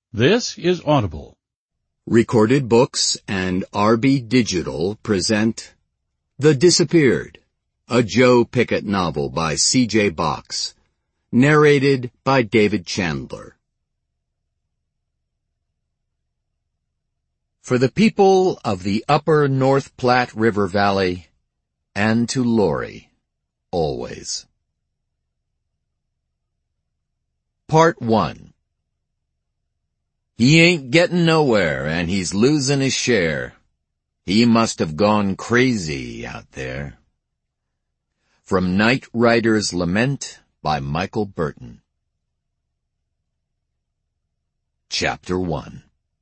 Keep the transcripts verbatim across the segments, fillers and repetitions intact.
This is Audible. Recorded Books and R B Digital present The Disappeared, a Joe Pickett novel by C J Box, narrated by David Chandler. For the people of the upper North Platte River Valley, and to Lori, always. Part one. He ain't getting nowhere, and he's losing his share. He must have gone crazy out there. From Night Rider's Lament by Michael Burton. Chapter one.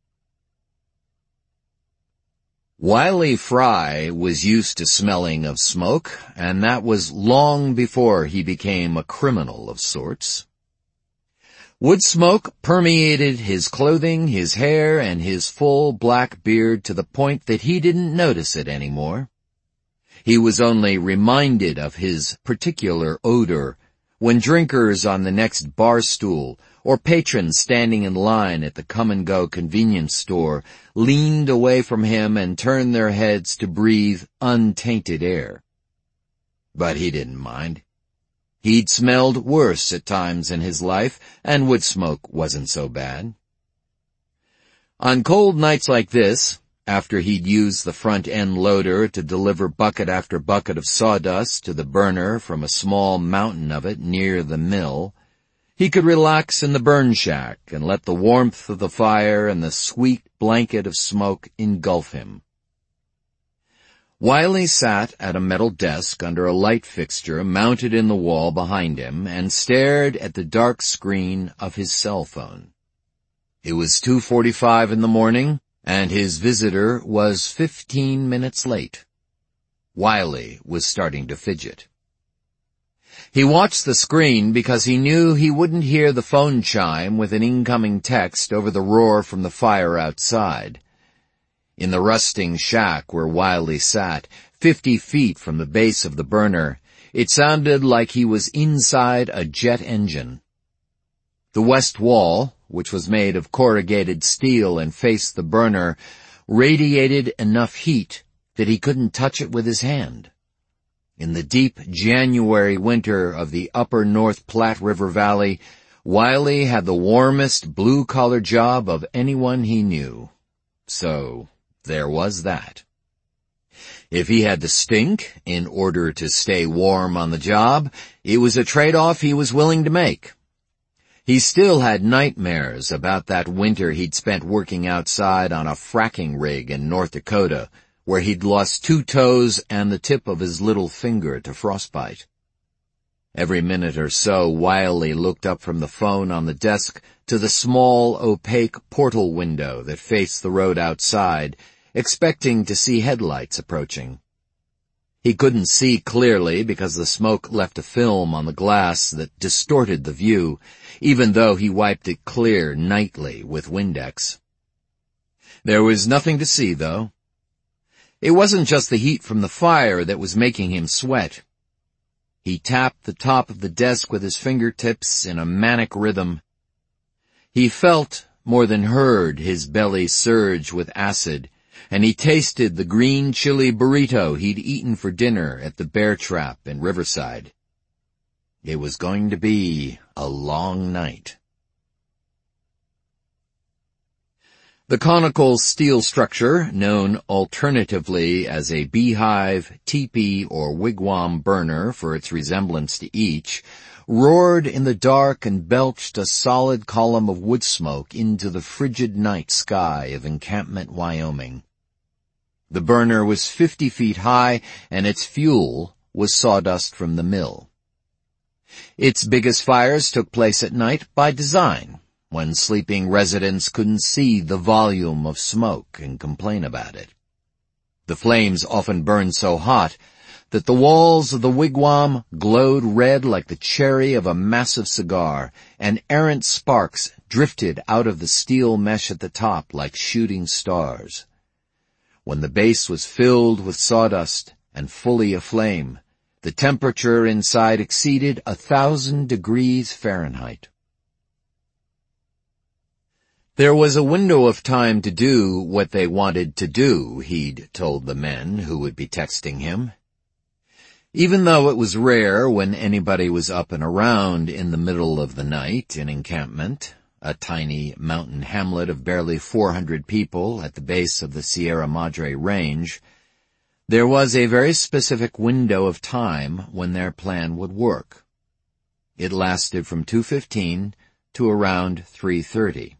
Wiley Fry was used to smelling of smoke, and that was long before he became a criminal of sorts. Wood smoke permeated his clothing, his hair, and his full black beard to the point that he didn't notice it anymore. He was only reminded of his particular odor when drinkers on the next bar stool or patrons standing in line at the come-and-go convenience store leaned away from him and turned their heads to breathe untainted air. But he didn't mind. He'd smelled worse at times in his life, and wood smoke wasn't so bad. On cold nights like this, after he'd used the front-end loader to deliver bucket after bucket of sawdust to the burner from a small mountain of it near the mill, he could relax in the burn shack and let the warmth of the fire and the sweet blanket of smoke engulf him. Wiley sat at a metal desk under a light fixture mounted in the wall behind him and stared at the dark screen of his cell phone. It was two forty-five in the morning, and his visitor was fifteen minutes late. Wiley was starting to fidget. He watched the screen because he knew he wouldn't hear the phone chime with an incoming text over the roar from the fire outside. In the rusting shack where Wiley sat, fifty feet from the base of the burner, it sounded like he was inside a jet engine. The west wall, which was made of corrugated steel and faced the burner, radiated enough heat that he couldn't touch it with his hand. In the deep January winter of the upper North Platte River Valley, Wiley had the warmest blue-collar job of anyone he knew. So there was that. If he had to stink in order to stay warm on the job, it was a trade-off he was willing to make. He still had nightmares about that winter he'd spent working outside on a fracking rig in North Dakota, where he'd lost two toes and the tip of his little finger to frostbite. Every minute or so, Wiley looked up from the phone on the desk to the small, opaque portal window that faced the road outside, expecting to see headlights approaching. He couldn't see clearly because the smoke left a film on the glass that distorted the view, even though he wiped it clear nightly with Windex. There was nothing to see, though. It wasn't just the heat from the fire that was making him sweat. He tapped the top of the desk with his fingertips in a manic rhythm. He felt, more than heard, his belly surge with acid, and he tasted the green chili burrito he'd eaten for dinner at the Bear Trap in Riverside. It was going to be a long night. The conical steel structure, known alternatively as a beehive, teepee, or wigwam burner for its resemblance to each, roared in the dark and belched a solid column of wood smoke into the frigid night sky of Encampment, Wyoming. The burner was fifty feet high, and its fuel was sawdust from the mill. Its biggest fires took place at night by design, when sleeping residents couldn't see the volume of smoke and complain about it. The flames often burned so hot that the walls of the wigwam glowed red like the cherry of a massive cigar, and errant sparks drifted out of the steel mesh at the top like shooting stars. When the base was filled with sawdust and fully aflame, the temperature inside exceeded a thousand degrees Fahrenheit. There was a window of time to do what they wanted to do, he'd told the men who would be texting him. Even though it was rare when anybody was up and around in the middle of the night in Encampment, a tiny mountain hamlet of barely four hundred people at the base of the Sierra Madre Range, there was a very specific window of time when their plan would work. It lasted from two fifteen to around three thirty.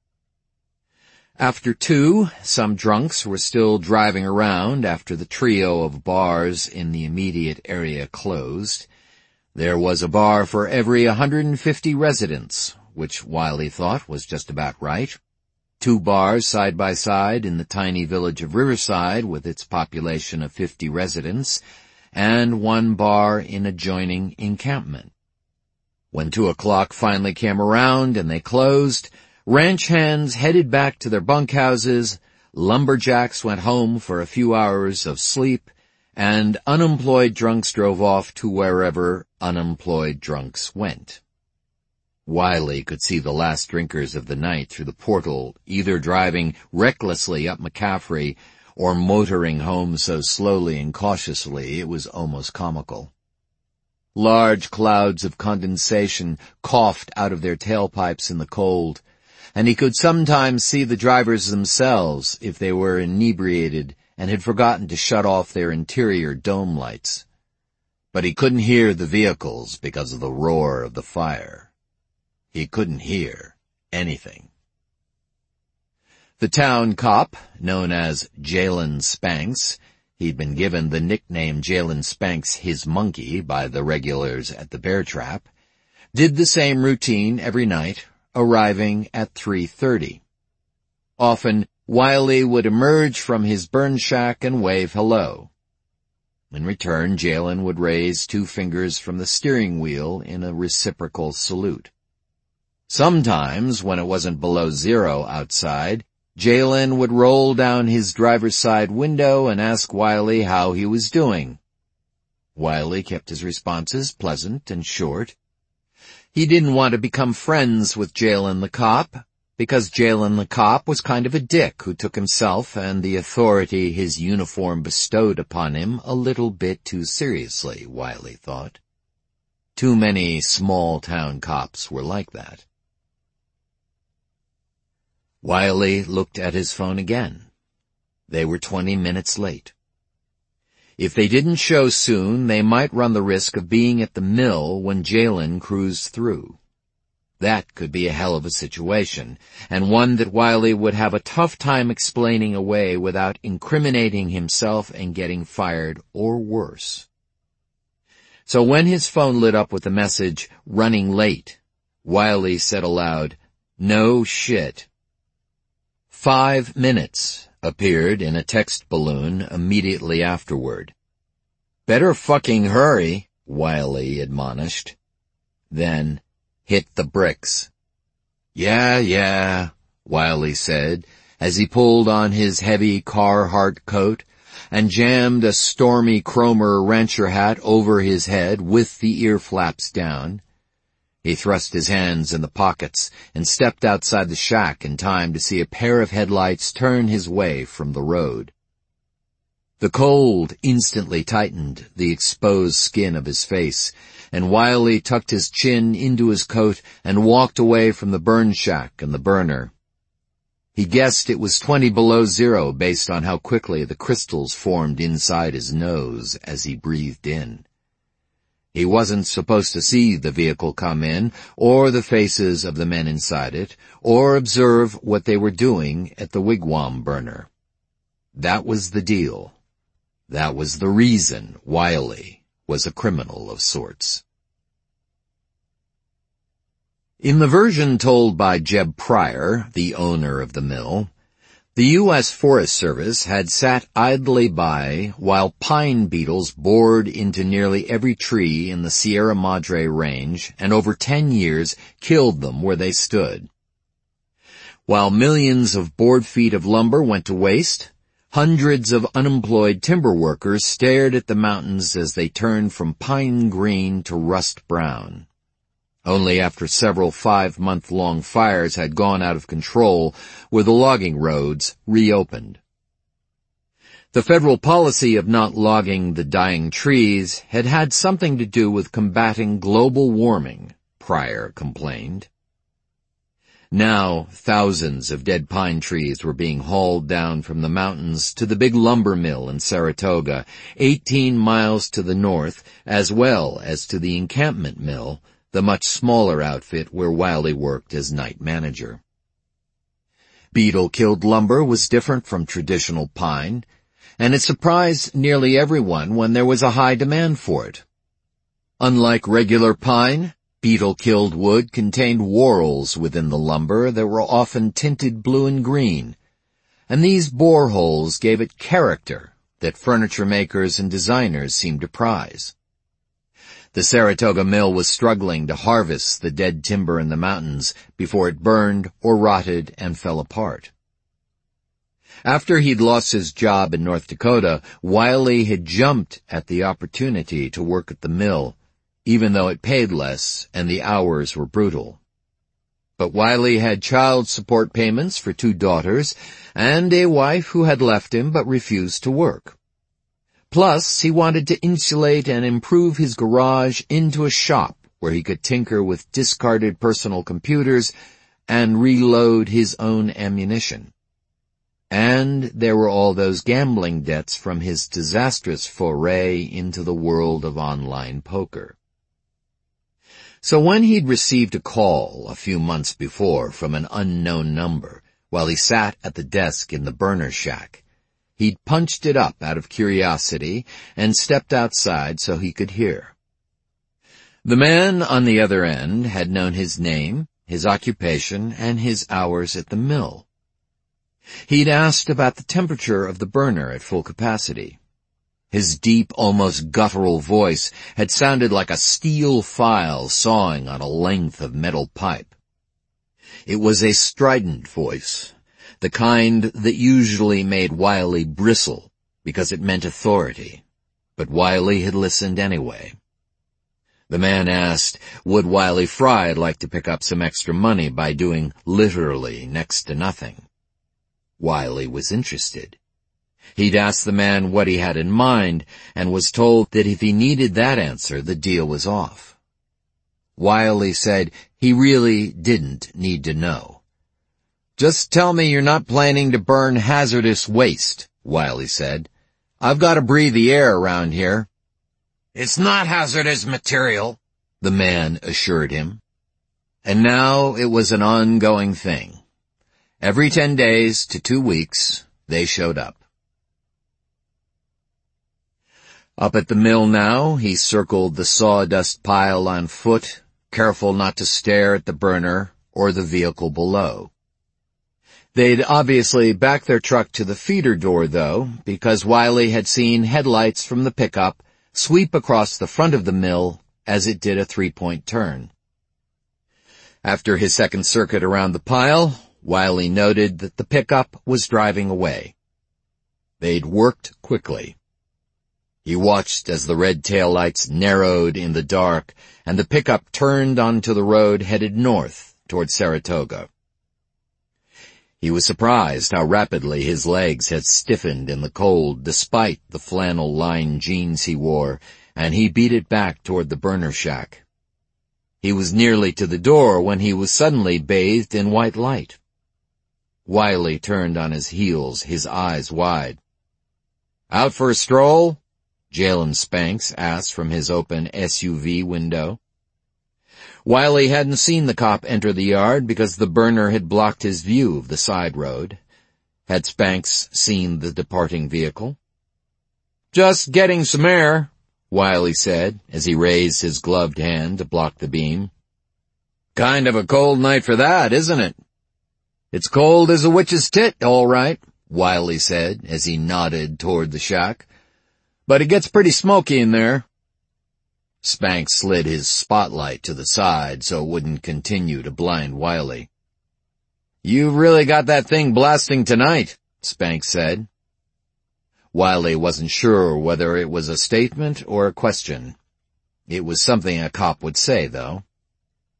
After two, some drunks were still driving around after the trio of bars in the immediate area closed. There was a bar for every one hundred fifty residents, which Wiley thought was just about right. Two bars side by side in the tiny village of Riverside with its population of fifty residents, and one bar in adjoining Encampment. When two o'clock finally came around and they closed, ranch hands headed back to their bunkhouses, lumberjacks went home for a few hours of sleep, and unemployed drunks drove off to wherever unemployed drunks went. Wiley could see the last drinkers of the night through the portal, either driving recklessly up McCaffrey or motoring home so slowly and cautiously it was almost comical. Large clouds of condensation coughed out of their tailpipes in the cold, and he could sometimes see the drivers themselves if they were inebriated and had forgotten to shut off their interior dome lights. But he couldn't hear the vehicles because of the roar of the fire. He couldn't hear anything. The town cop, known as Jalen Spanks, he'd been given the nickname Jalen Spanks his monkey by the regulars at the Bear Trap, did the same routine every night, arriving at three thirty. Often, Wiley would emerge from his burn shack and wave hello. In return, Jalen would raise two fingers from the steering wheel in a reciprocal salute. Sometimes, when it wasn't below zero outside, Jalen would roll down his driver's side window and ask Wiley how he was doing. Wiley kept his responses pleasant and short. He didn't want to become friends with Jalen the cop, because Jalen the cop was kind of a dick who took himself and the authority his uniform bestowed upon him a little bit too seriously, Wiley thought. Too many small-town cops were like that. Wiley looked at his phone again. They were twenty minutes late. If they didn't show soon, they might run the risk of being at the mill when Jalen cruised through. That could be a hell of a situation, and one that Wiley would have a tough time explaining away without incriminating himself and getting fired or worse. So when his phone lit up with the message, "Running late," Wiley said aloud, "No shit." Five minutes appeared in a text balloon immediately afterward. "Better fucking hurry," Wiley admonished. Then, "Hit the bricks." "Yeah, yeah," Wiley said, as he pulled on his heavy Carhartt coat and jammed a stormy Cromer rancher hat over his head with the ear flaps down. He thrust his hands in the pockets and stepped outside the shack in time to see a pair of headlights turn his way from the road. The cold instantly tightened the exposed skin of his face, and Wiley tucked his chin into his coat and walked away from the burn shack and the burner. He guessed it was twenty below zero based on how quickly the crystals formed inside his nose as he breathed in. He wasn't supposed to see the vehicle come in, or the faces of the men inside it, or observe what they were doing at the wigwam burner. That was the deal. That was the reason Wiley was a criminal of sorts. In the version told by Jeb Pryor, the owner of the mill, the U S Forest Service had sat idly by while pine beetles bored into nearly every tree in the Sierra Madre Range and over ten years killed them where they stood. While millions of board feet of lumber went to waste, hundreds of unemployed timber workers stared at the mountains as they turned from pine green to rust brown. Only after several five-month-long fires had gone out of control were the logging roads reopened. The federal policy of not logging the dying trees had had something to do with combating global warming, Pryor complained. Now, thousands of dead pine trees were being hauled down from the mountains to the big lumber mill in Saratoga, eighteen miles to the north, as well as to the encampment mill, the much smaller outfit where Wiley worked as night manager. Beetle-killed lumber was different from traditional pine, and it surprised nearly everyone when there was a high demand for it. Unlike regular pine, beetle-killed wood contained whorls within the lumber that were often tinted blue and green, and these boreholes gave it character that furniture makers and designers seemed to prize. The Saratoga mill was struggling to harvest the dead timber in the mountains before it burned or rotted and fell apart. After he'd lost his job in North Dakota, Wiley had jumped at the opportunity to work at the mill, even though it paid less and the hours were brutal. But Wiley had child support payments for two daughters and a wife who had left him but refused to work. Plus, he wanted to insulate and improve his garage into a shop where he could tinker with discarded personal computers and reload his own ammunition. And there were all those gambling debts from his disastrous foray into the world of online poker. So when he'd received a call a few months before from an unknown number while he sat at the desk in the burner shack, he'd punched it up out of curiosity and stepped outside so he could hear. The man on the other end had known his name, his occupation, and his hours at the mill. He'd asked about the temperature of the burner at full capacity. His deep, almost guttural voice had sounded like a steel file sawing on a length of metal pipe. It was a strident voice, the kind that usually made Wiley bristle because it meant authority, but Wiley had listened anyway. The man asked, would Wiley Fry like to pick up some extra money by doing literally next to nothing? Wiley was interested. He'd asked the man what he had in mind and was told that if he needed that answer, the deal was off. Wiley said he really didn't need to know. Just tell me you're not planning to burn hazardous waste, Wiley said. I've got to breathe the air around here. It's not hazardous material, the man assured him. And now it was an ongoing thing. Every ten days to two weeks, they showed up. Up at the mill now, he circled the sawdust pile on foot, careful not to stare at the burner or the vehicle below. They'd obviously backed their truck to the feeder door, though, because Wiley had seen headlights from the pickup sweep across the front of the mill as it did a three-point turn. After his second circuit around the pile, Wiley noted that the pickup was driving away. They'd worked quickly. He watched as the red taillights narrowed in the dark and the pickup turned onto the road headed north toward Saratoga. He was surprised how rapidly his legs had stiffened in the cold despite the flannel-lined jeans he wore, and he beat it back toward the burner shack. He was nearly to the door when he was suddenly bathed in white light. Wiley turned on his heels, his eyes wide. "Out for a stroll?" Jalen Spanks asked from his open S U V window. Wiley hadn't seen the cop enter the yard because the burner had blocked his view of the side road. Had Spanks seen the departing vehicle? "Just getting some air," Wiley said as he raised his gloved hand to block the beam. "Kind of a cold night for that, isn't it?" "It's cold as a witch's tit, all right," Wiley said as he nodded toward the shack. "But it gets pretty smoky in there." Spanks slid his spotlight to the side so it wouldn't continue to blind Wiley. "You've really got that thing blasting tonight," Spanks said. Wiley wasn't sure whether it was a statement or a question. It was something a cop would say, though.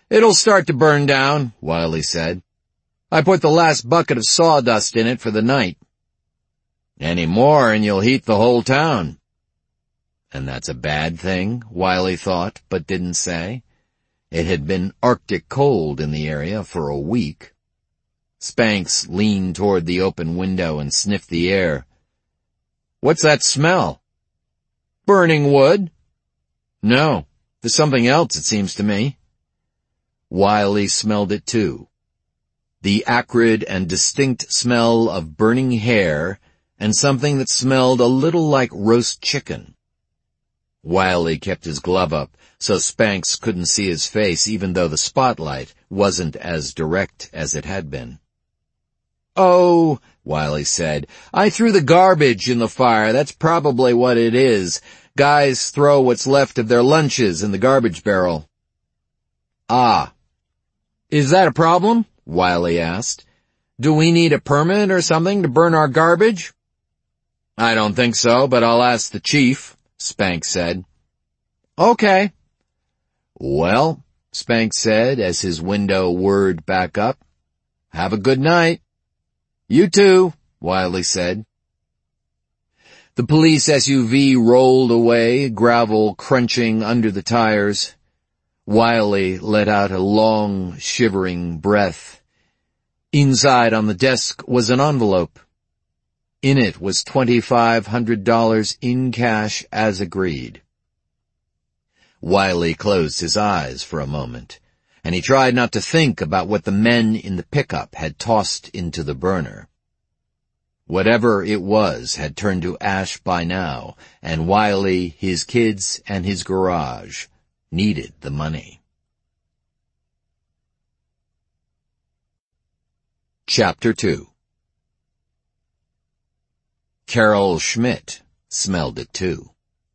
"It'll start to burn down," Wiley said. "I put the last bucket of sawdust in it for the night." "Any more and you'll heat the whole town." And that's a bad thing, Wiley thought, but didn't say. It had been Arctic cold in the area for a week. Spanks leaned toward the open window and sniffed the air. "What's that smell?" "Burning wood." "No, there's something else, it seems to me." Wiley smelled it too. The acrid and distinct smell of burning hair and something that smelled a little like roast chicken. Wiley kept his glove up so Spanks couldn't see his face, even though the spotlight wasn't as direct as it had been. "Oh," Wiley said, "I threw the garbage in the fire. That's probably what it is. Guys throw what's left of their lunches in the garbage barrel." "Ah. Is that a problem?" Wiley asked. "Do we need a permit or something to burn our garbage?" "I don't think so, but I'll ask the chief," Spanks said. "Okay." "Well," Spanks said as his window whirred back up, "have a good night." "You too," Wiley said. The police S U V rolled away, gravel crunching under the tires. Wiley let out a long, shivering breath. Inside on the desk was an envelope. In it was twenty-five hundred dollars in cash as agreed. Wiley closed his eyes for a moment, and he tried not to think about what the men in the pickup had tossed into the burner. Whatever it was had turned to ash by now, and Wiley, his kids, and his garage needed the money. Chapter two. Carol Schmidt smelled it too.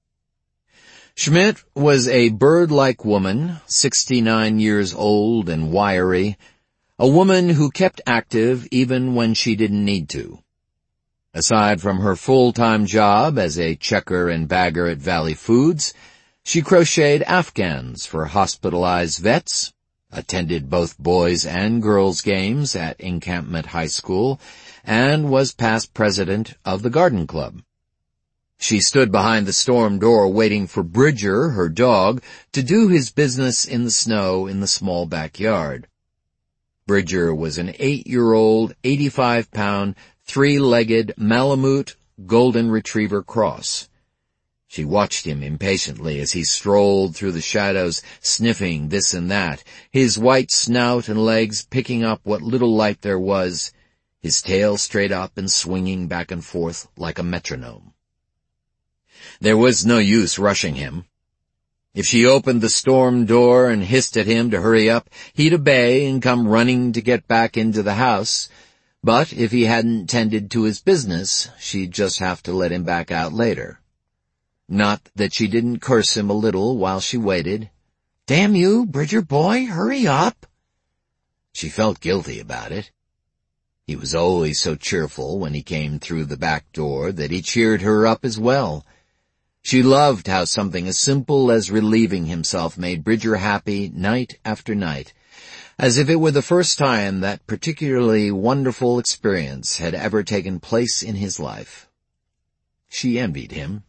Schmidt was a bird-like woman, sixty-nine years old and wiry, a woman who kept active even when she didn't need to. Aside from her full-time job as a checker and bagger at Valley Foods, she crocheted Afghans for hospitalized vets, attended both boys' and girls' games at Encampment High School, and was past president of the Garden Club. She stood behind the storm door waiting for Bridger, her dog, to do his business in the snow in the small backyard. Bridger was an eight-year-old, eighty-five pound, three-legged Malamute Golden Retriever cross. She watched him impatiently as he strolled through the shadows, sniffing this and that, his white snout and legs picking up what little light there was, his tail straight up and swinging back and forth like a metronome. There was no use rushing him. If she opened the storm door and hissed at him to hurry up, he'd obey and come running to get back into the house. But if he hadn't tended to his business, she'd just have to let him back out later. Not that she didn't curse him a little while she waited. "Damn you, Bridger boy, hurry up." She felt guilty about it. He was always so cheerful when he came through the back door that he cheered her up as well. She loved how something as simple as relieving himself made Bridger happy night after night, as if it were the first time that particularly wonderful experience had ever taken place in his life. She envied him.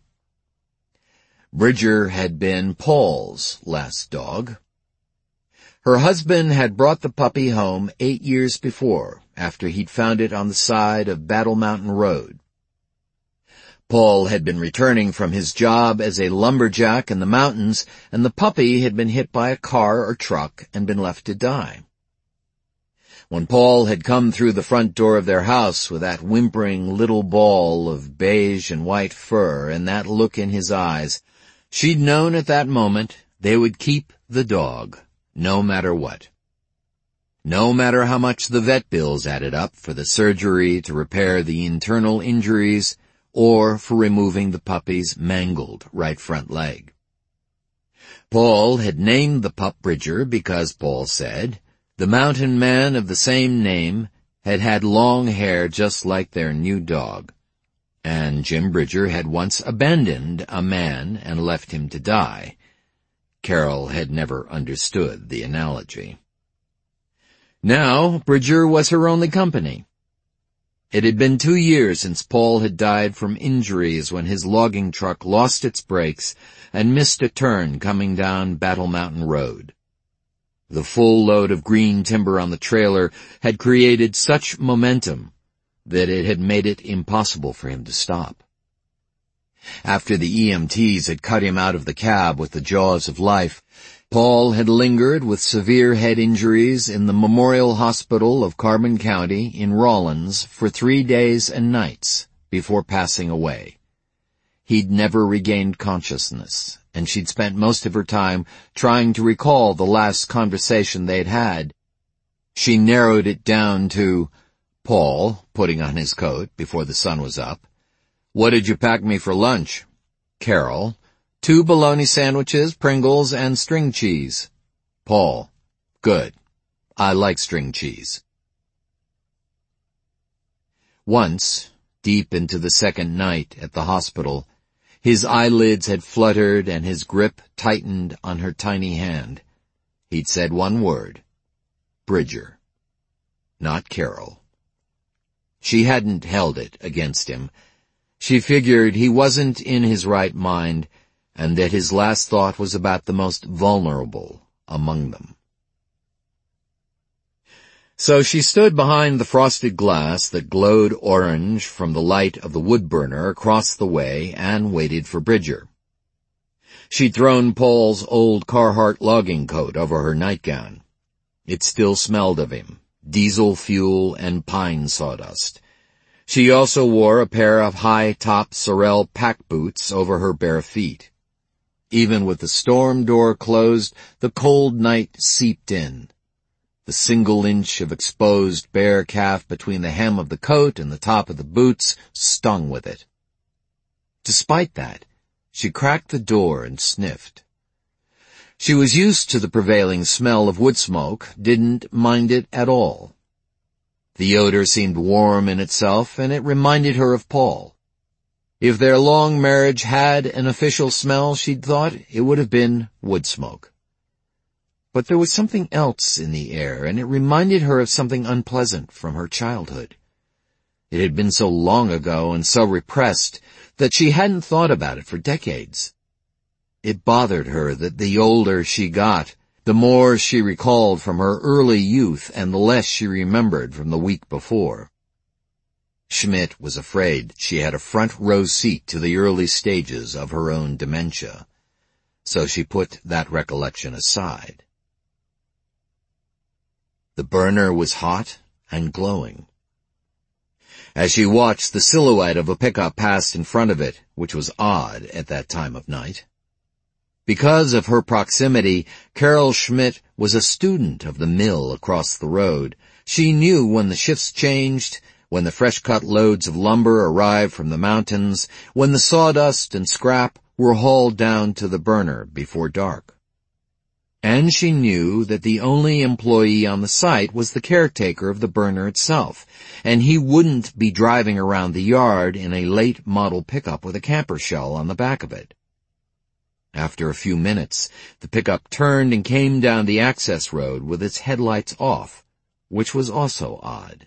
Bridger had been Paul's last dog. Her husband had brought the puppy home eight years before, after he'd found it on the side of Battle Mountain Road. Paul had been returning from his job as a lumberjack in the mountains, and the puppy had been hit by a car or truck and been left to die. When Paul had come through the front door of their house with that whimpering little ball of beige and white fur and that look in his eyes, she'd known at that moment they would keep the dog, no matter what. No matter how much the vet bills added up for the surgery to repair the internal injuries or for removing the puppy's mangled right front leg. Paul had named the pup Bridger because, Paul said, the mountain man of the same name had had long hair just like their new dog, and Jim Bridger had once abandoned a man and left him to die. Carol had never understood the analogy. Now, Bridger was her only company. It had been two years since Paul had died from injuries when his logging truck lost its brakes and missed a turn coming down Battle Mountain Road. The full load of green timber on the trailer had created such momentum that it had made it impossible for him to stop. After the E M Ts had cut him out of the cab with the jaws of life, Paul had lingered with severe head injuries in the Memorial Hospital of Carbon County in Rawlins for three days and nights before passing away. He'd never regained consciousness, and she'd spent most of her time trying to recall the last conversation they'd had. She narrowed it down to, Paul, putting on his coat before the sun was up. What did you pack me for lunch? Carol, two bologna sandwiches, Pringles, and string cheese. Paul, good. I like string cheese. Once, deep into the second night at the hospital, his eyelids had fluttered and his grip tightened on her tiny hand. He'd said one word. Bridger. Not Carol. She hadn't held it against him. She figured he wasn't in his right mind, and that his last thought was about the most vulnerable among them. So she stood behind the frosted glass that glowed orange from the light of the wood burner across the way and waited for Bridger. She'd thrown Paul's old Carhartt logging coat over her nightgown. It still smelled of him, diesel fuel and pine sawdust. She also wore a pair of high-top Sorel pack boots over her bare feet. Even with the storm door closed, the cold night seeped in. The single inch of exposed bare calf between the hem of the coat and the top of the boots stung with it. Despite that, she cracked the door and sniffed. She was used to the prevailing smell of wood smoke, didn't mind it at all. The odor seemed warm in itself, and it reminded her of Paul. If their long marriage had an official smell, she'd thought it would have been wood smoke. But there was something else in the air, and it reminded her of something unpleasant from her childhood. It had been so long ago and so repressed that she hadn't thought about it for decades. It bothered her that the older she got, the more she recalled from her early youth and the less she remembered from the week before. Schmidt was afraid she had a front row seat to the early stages of her own dementia, so she put that recollection aside. The burner was hot and glowing. As she watched, the silhouette of a pickup passed in front of it, which was odd at that time of night. Because of her proximity, Carol Schmidt was a student of the mill across the road. She knew when the shifts changed, when the fresh-cut loads of lumber arrived from the mountains, when the sawdust and scrap were hauled down to the burner before dark. And she knew that the only employee on the site was the caretaker of the burner itself, and he wouldn't be driving around the yard in a late model pickup with a camper shell on the back of it. After a few minutes, the pickup turned and came down the access road with its headlights off, which was also odd.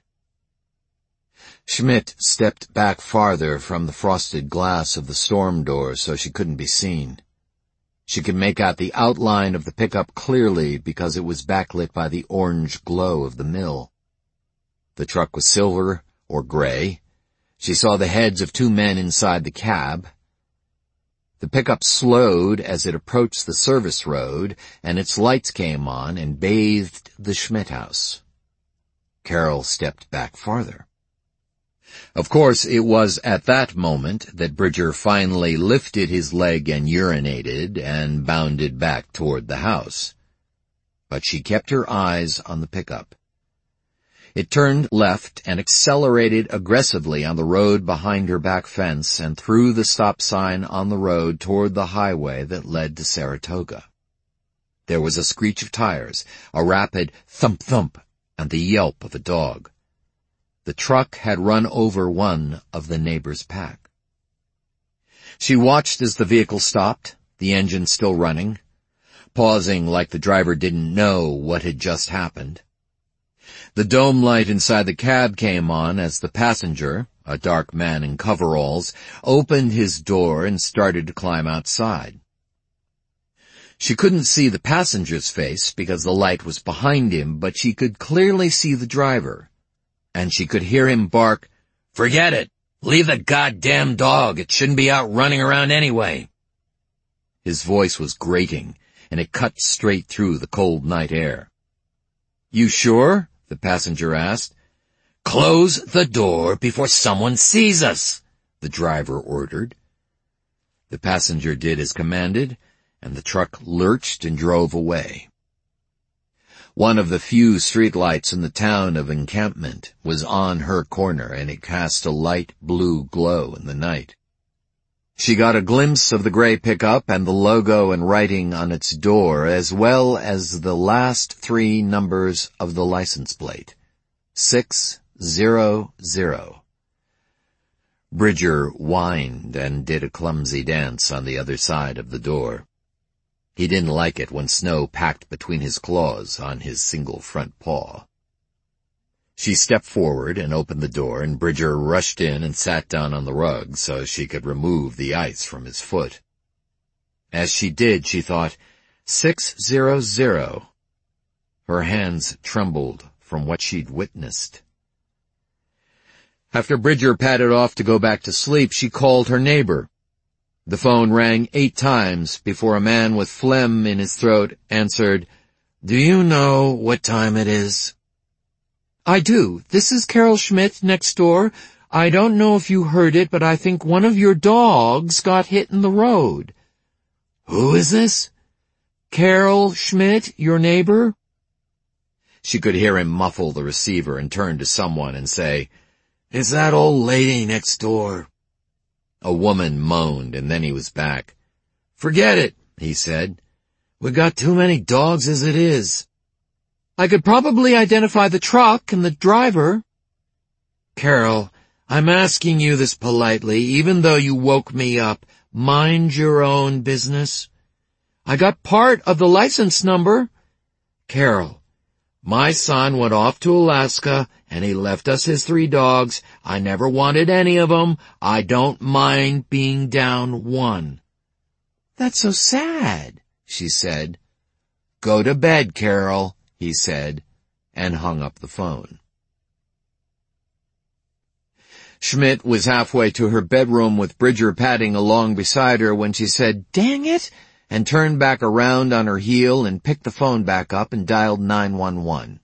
Schmidt stepped back farther from the frosted glass of the storm door so she couldn't be seen. She could make out the outline of the pickup clearly because it was backlit by the orange glow of the mill. The truck was silver or gray. She saw the heads of two men inside the cab. The pickup slowed as it approached the service road, and its lights came on and bathed the Schmidt house. Carol stepped back farther. Of course, it was at that moment that Bridger finally lifted his leg and urinated and bounded back toward the house. But she kept her eyes on the pickup. It turned left and accelerated aggressively on the road behind her back fence and through the stop sign on the road toward the highway that led to Saratoga. There was a screech of tires, a rapid thump-thump, and the yelp of a dog. The truck had run over one of the neighbor's pack. She watched as the vehicle stopped, the engine still running, pausing like the driver didn't know what had just happened. The dome light inside the cab came on as the passenger, a dark man in coveralls, opened his door and started to climb outside. She couldn't see the passenger's face because the light was behind him, but she could clearly see the driver. And she could hear him bark, "Forget it! Leave the goddamn dog! It shouldn't be out running around anyway!" His voice was grating, and it cut straight through the cold night air. "You sure?" the passenger asked. "Close the door before someone sees us," the driver ordered. The passenger did as commanded, and the truck lurched and drove away. One of the few streetlights in the town of Encampment was on her corner, and it cast a light blue glow in the night. She got a glimpse of the gray pickup and the logo and writing on its door, as well as the last three numbers of the license plate. Six zero zero. Bridger whined and did a clumsy dance on the other side of the door. He didn't like it when snow packed between his claws on his single front paw. She stepped forward and opened the door, and Bridger rushed in and sat down on the rug so she could remove the ice from his foot. As she did, she thought, six zero zero. Her hands trembled from what she'd witnessed. After Bridger padded off to go back to sleep, she called her neighbor. The phone rang eight times before a man with phlegm in his throat answered, "Do you know what time it is?" "I do. This is Carol Schmidt next door. I don't know if you heard it, but I think one of your dogs got hit in the road." "Who is this?" "Carol Schmidt, your neighbor." She could hear him muffle the receiver and turn to someone and say, "It's that old lady next door." A woman moaned, and then he was back. "Forget it," he said. "We've got too many dogs as it is." "I could probably identify the truck and the driver." "Carol, I'm asking you this politely, even though you woke me up. Mind your own business." "I got part of the license number." "Carol, my son went off to Alaska, and he left us his three dogs. I never wanted any of them. I don't mind being down one." "That's so sad," she said. "Go to bed, Carol," he said, and hung up the phone. Schmidt was halfway to her bedroom with Bridger padding along beside her when she said, "Dang it," and turned back around on her heel and picked the phone back up and dialed nine one one.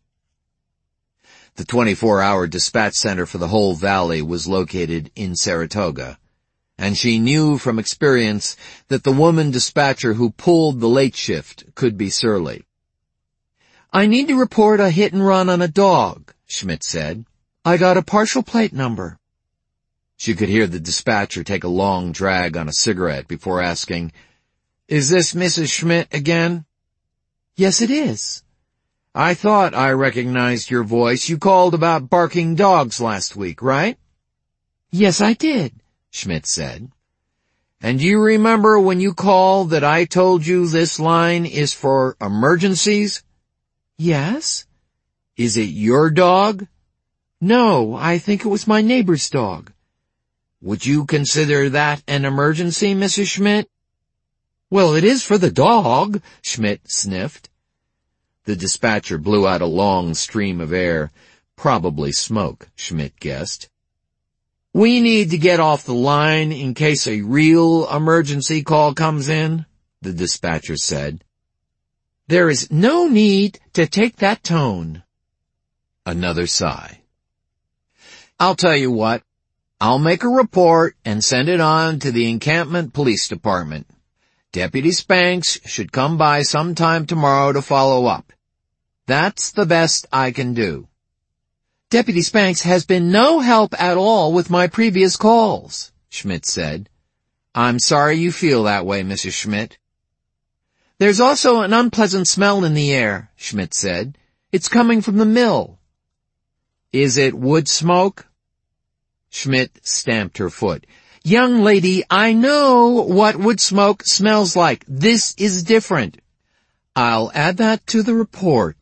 The twenty-four hour dispatch center for the whole valley was located in Saratoga, and she knew from experience that the woman dispatcher who pulled the late shift could be surly. "I need to report a hit and run on a dog," Schmidt said. "I got a partial plate number." She could hear the dispatcher take a long drag on a cigarette before asking, "Is this Missus Schmidt again?" "Yes, it is." "I thought I recognized your voice. You called about barking dogs last week, right?" "Yes, I did," Schmidt said. "And do you remember when you called that I told you this line is for emergencies?" "Yes." "Is it your dog?" "No, I think it was my neighbor's dog." "Would you consider that an emergency, Missus Schmidt?" "Well, it is for the dog," Schmidt sniffed. The dispatcher blew out a long stream of air. Probably smoke, Schmidt guessed. "We need to get off the line in case a real emergency call comes in," the dispatcher said. "There is no need to take that tone." Another sigh. "I'll tell you what. I'll make a report and send it on to the Encampment Police Department. Deputy Spanks should come by sometime tomorrow to follow up. That's the best I can do." "Deputy Spanks has been no help at all with my previous calls," Schmidt said. "I'm sorry you feel that way, Missus Schmidt." "There's also an unpleasant smell in the air," Schmidt said. "It's coming from the mill." "Is it wood smoke?" Schmidt stamped her foot. "Young lady, I know what wood smoke smells like. This is different." "I'll add that to the report,"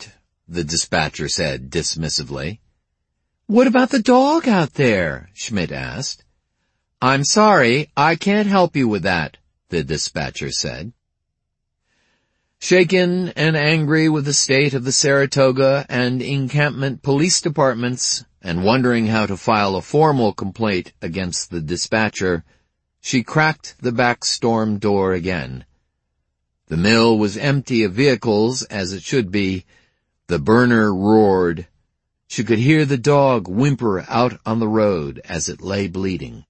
the dispatcher said dismissively. "What about the dog out there?" Schmidt asked. "I'm sorry, I can't help you with that," the dispatcher said. Shaken and angry with the state of the Saratoga and encampment police departments, and wondering how to file a formal complaint against the dispatcher, she cracked the back storm door again. The mill was empty of vehicles, as it should be. The burner roared. She could hear the dog whimper out on the road as it lay bleeding.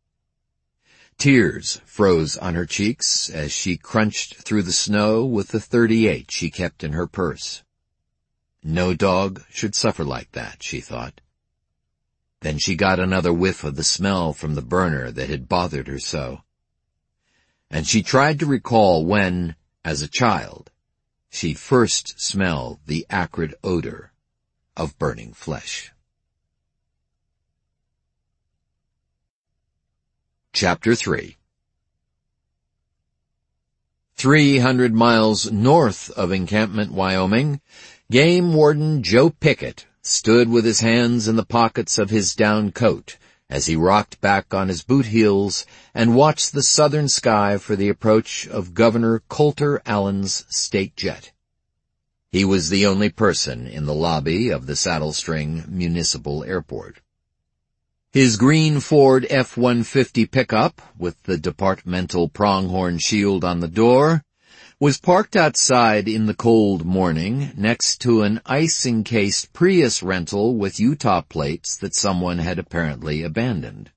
Tears froze on her cheeks as she crunched through the snow with the thirty-eight she kept in her purse. No dog should suffer like that, she thought. Then she got another whiff of the smell from the burner that had bothered her so. And she tried to recall when, as a child, she first smelled the acrid odor of burning flesh. Chapter three. Three hundred miles north of Encampment, Wyoming, Game Warden Joe Pickett stood with his hands in the pockets of his down coat as he rocked back on his boot heels and watched the southern sky for the approach of Governor Colter Allen's state jet. He was the only person in the lobby of the Saddle String Municipal Airport. His green Ford F one fifty pickup, with the departmental pronghorn shield on the door, was parked outside in the cold morning next to an ice-encased Prius rental with Utah plates that someone had apparently abandoned.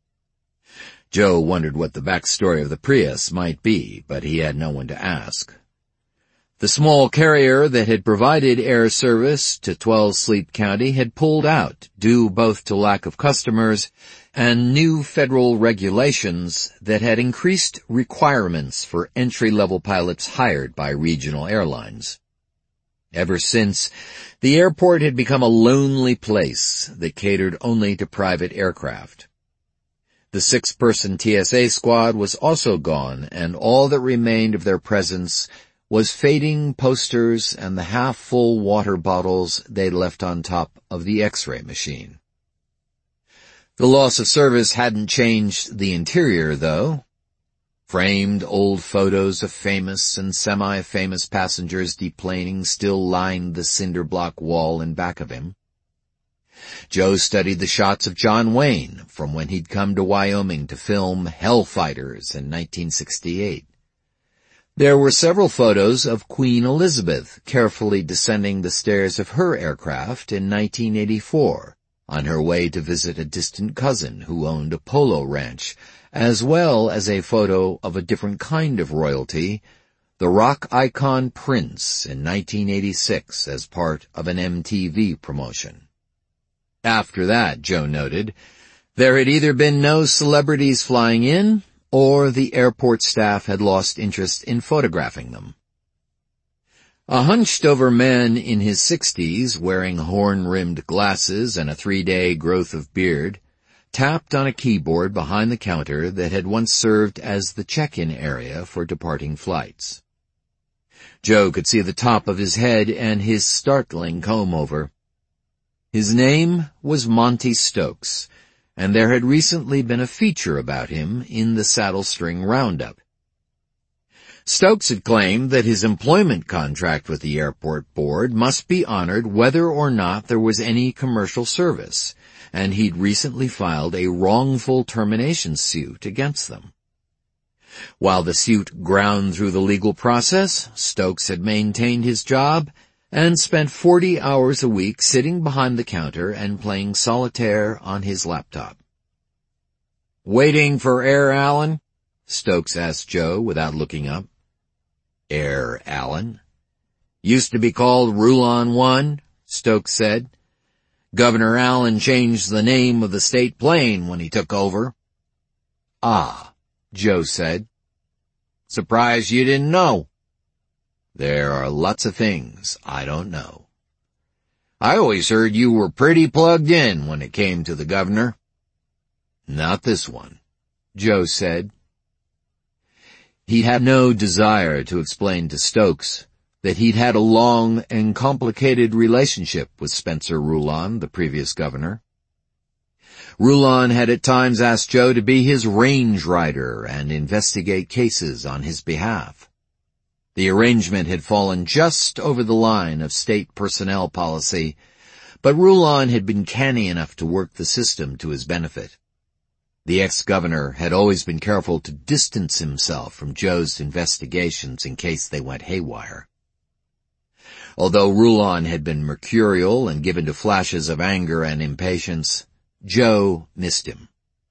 Joe wondered what the backstory of the Prius might be, but he had no one to ask. The small carrier that had provided air service to twelve Sleep County had pulled out, due both to lack of customers and new federal regulations that had increased requirements for entry-level pilots hired by regional airlines. Ever since, the airport had become a lonely place that catered only to private aircraft. The six-person T S A squad was also gone, and all that remained of their presence was fading posters and the half-full water bottles they'd left on top of the X-ray machine. The loss of service hadn't changed the interior, though. Framed old photos of famous and semi-famous passengers deplaning still lined the cinder block wall in back of him. Joe studied the shots of John Wayne from when he'd come to Wyoming to film Hellfighters in nineteen sixty-eight. There were several photos of Queen Elizabeth carefully descending the stairs of her aircraft in nineteen eighty-four, on her way to visit a distant cousin who owned a polo ranch, as well as a photo of a different kind of royalty, the rock icon Prince in nineteen eighty-six as part of an M T V promotion. After that, Joe noted, there had either been no celebrities flying in, or the airport staff had lost interest in photographing them. A hunched-over man in his sixties, wearing horn-rimmed glasses and a three-day growth of beard, tapped on a keyboard behind the counter that had once served as the check-in area for departing flights. Joe could see the top of his head and his startling comb-over. His name was Monty Stokes, and there had recently been a feature about him in the Saddle String Roundup. Stokes had claimed that his employment contract with the airport board must be honored whether or not there was any commercial service, and he'd recently filed a wrongful termination suit against them. While the suit ground through the legal process, Stokes had maintained his job and spent forty hours a week sitting behind the counter and playing solitaire on his laptop. "Waiting for Air Allen?" Stokes asked Joe without looking up. "Air Allen? Used to be called Rulon One," Stokes said. "Governor Allen changed the name of the state plane when he took over." "Ah," Joe said. "Surprised you didn't know." "There are lots of things I don't know." "I always heard you were pretty plugged in when it came to the governor." "Not this one," Joe said. He had no desire to explain to Stokes that he'd had a long and complicated relationship with Spencer Rulon, the previous governor. Rulon had at times asked Joe to be his range rider and investigate cases on his behalf. The arrangement had fallen just over the line of state personnel policy, but Rulon had been canny enough to work the system to his benefit. The ex-governor had always been careful to distance himself from Joe's investigations in case they went haywire. Although Rulon had been mercurial and given to flashes of anger and impatience, Joe missed him.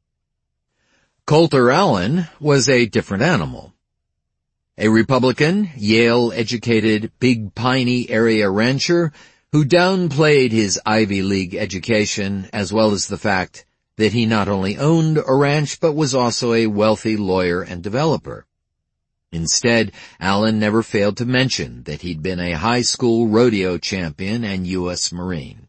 Colter Allen was a different animal. A Republican, Yale-educated, Big Piney area rancher who downplayed his Ivy League education as well as the fact that he not only owned a ranch but was also a wealthy lawyer and developer. Instead, Allen never failed to mention that he'd been a high school rodeo champion and U S Marine.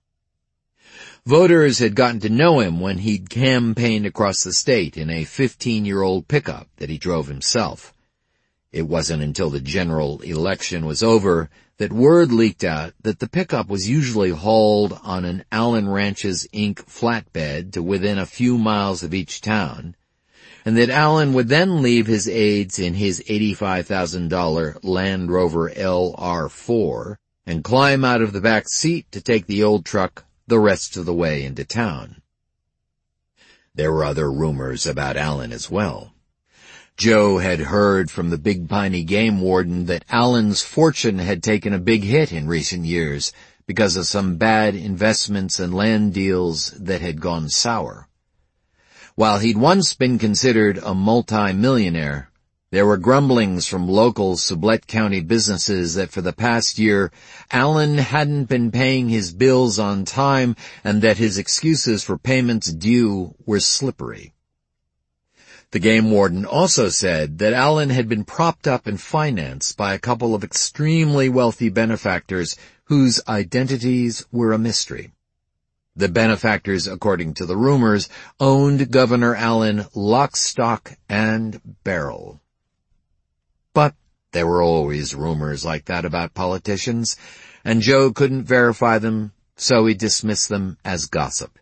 Voters had gotten to know him when he'd campaigned across the state in a fifteen-year-old pickup that he drove himself. It wasn't until the general election was over that word leaked out that the pickup was usually hauled on an Allen Ranches Incorporated flatbed to within a few miles of each town, and that Allen would then leave his aides in his eighty-five thousand dollars Land Rover L R four and climb out of the back seat to take the old truck the rest of the way into town. There were other rumors about Allen as well. Joe had heard from the Big Piney game warden that Allen's fortune had taken a big hit in recent years because of some bad investments and land deals that had gone sour. While he'd once been considered a multi-millionaire, there were grumblings from local Sublette County businesses that for the past year, Allen hadn't been paying his bills on time and that his excuses for payments due were slippery. The game warden also said that Allen had been propped up and financed by a couple of extremely wealthy benefactors whose identities were a mystery. The benefactors, according to the rumors, owned Governor Allen lock, stock, and barrel. But there were always rumors like that about politicians, and Joe couldn't verify them, so he dismissed them as gossip.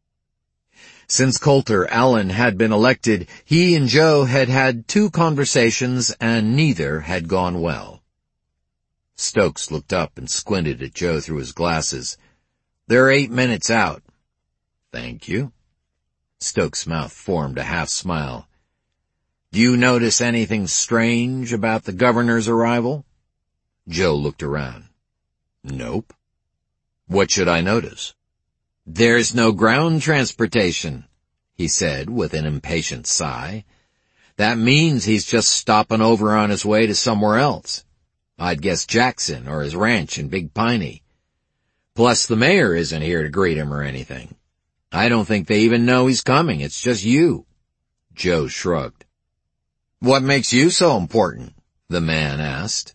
Since Colter Allen had been elected, he and Joe had had two conversations, and neither had gone well. Stokes looked up and squinted at Joe through his glasses. "They're eight minutes out." "Thank you." Stokes' mouth formed a half-smile. "Do you notice anything strange about the governor's arrival?" Joe looked around. "Nope." "What should I notice?" "There's no ground transportation," he said with an impatient sigh. "That means he's just stopping over on his way to somewhere else. I'd guess Jackson or his ranch in Big Piney. Plus the mayor isn't here to greet him or anything. I don't think they even know he's coming. It's just you." Joe shrugged. "What makes you so important?" the man asked.